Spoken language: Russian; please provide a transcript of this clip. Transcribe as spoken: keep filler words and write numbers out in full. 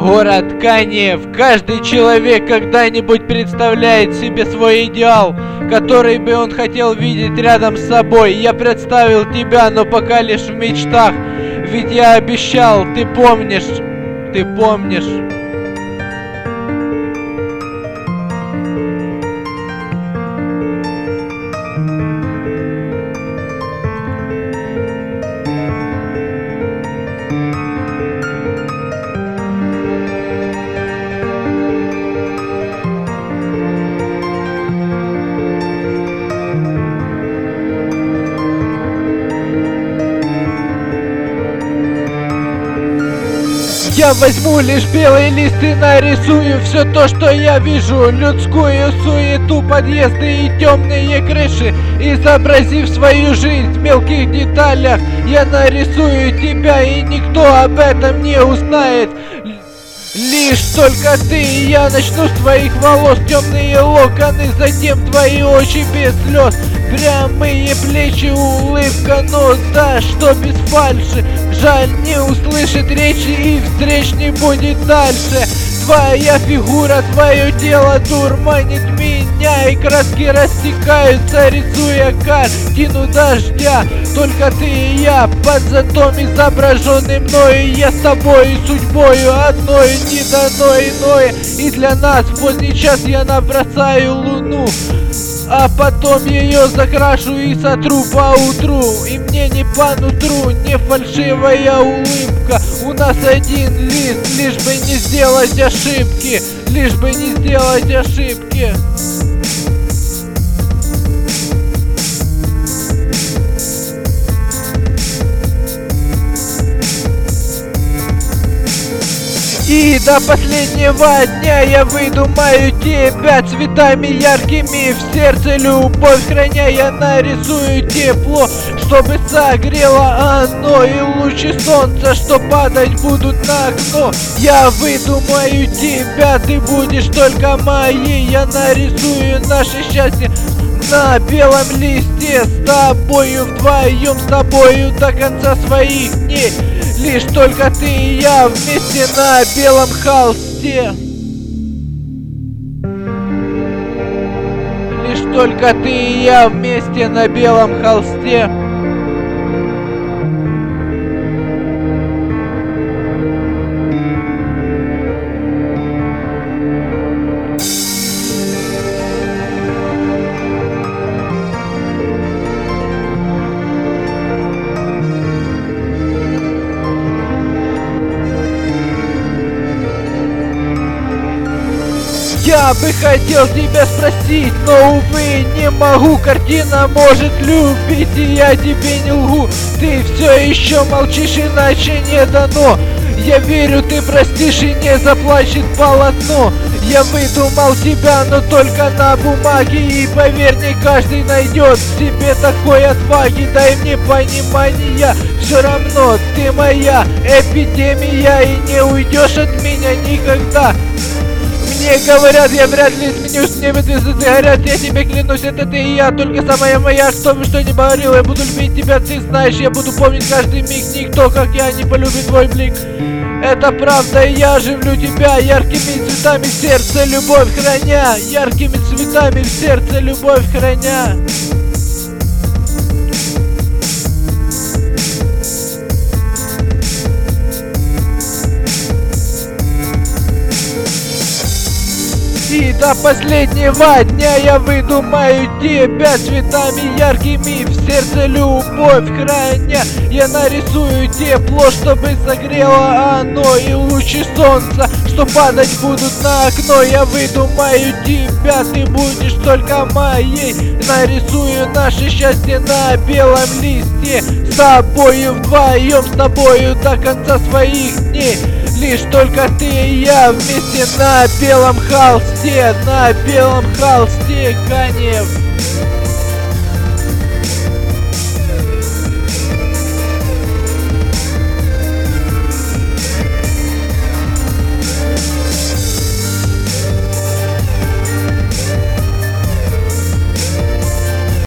Город Канев. Каждый человек когда-нибудь представляет себе свой идеал, который бы он хотел видеть рядом с собой. Я представил тебя, но пока лишь в мечтах. Ведь я обещал, ты помнишь, ты помнишь. Я возьму лишь белые листы, нарисую все то, что я вижу. Людскую суету, подъезды и темные крыши. Изобразив свою жизнь в мелких деталях, я нарисую тебя, и никто об этом не узнает. Лишь только ты и я. Начну с твоих волос темные локоны, затем твои очи без слез, прямые плечи, улыбка, но да, что без фальши. Жаль, не услышит речи, и встреч не будет дальше. Твоя фигура, твое тело дурманит меня, и краски растекаются, рисуя картину дождя. Только ты и я, под зонтом изображенный мною. Я с тобой и судьбою одной, не дано иное. И для нас в поздний час я набросаю луну, а потом ее закрашу и сотру поутру. И мне не по нутру, не фальшивая улыбка. У нас один лист, лишь бы не сделать ошибки, лишь бы не сделать ошибки. И до последнего дня я выдумаю тебя цветами яркими. В сердце любовь храня, я нарисую тепло, чтобы согрело оно, и лучи солнца, что падать будут на окно. Я выдумаю тебя, ты будешь только моей. Я нарисую наше счастье на белом листе, с тобою вдвоем, с тобою до конца своих дней. Лишь только ты и я вместе на белом холсте. Лишь только ты и я вместе на белом холсте. Я бы хотел тебя спросить, но, увы, не могу. Картина может любить, и я тебе не лгу. Ты все еще молчишь, иначе не дано. Я верю, ты простишь и не заплачет полотно. Я выдумал тебя, но только на бумаге. И поверь, не каждый найдет в себе такой отваги. Дай мне понимания, все равно ты моя эпидемия, и не уйдешь от меня никогда. Мне говорят, я вряд ли изменюсь, небо звезды горят, я тебе клянусь, это ты и я, только самая моя. Что бы что ни говорил, я буду любить тебя, ты знаешь, я буду помнить каждый миг. Никто, как я, не полюбит твой блик. Это правда, и я оживлю тебя яркими цветами в сердце, любовь храня. Яркими цветами в сердце, любовь храня. И до последнего дня я выдумаю тебя цветами яркими в сердце, любовь храня. Я нарисую тепло, чтобы согрело оно, и лучи солнца, что падать будут на окно. Я выдумаю тебя, ты будешь только моей. Нарисую наше счастье на белом листе, с тобою вдвоем, с тобою до конца своих дней. Лишь только ты и я вместе на белом холсте, на белом холсте, Канев.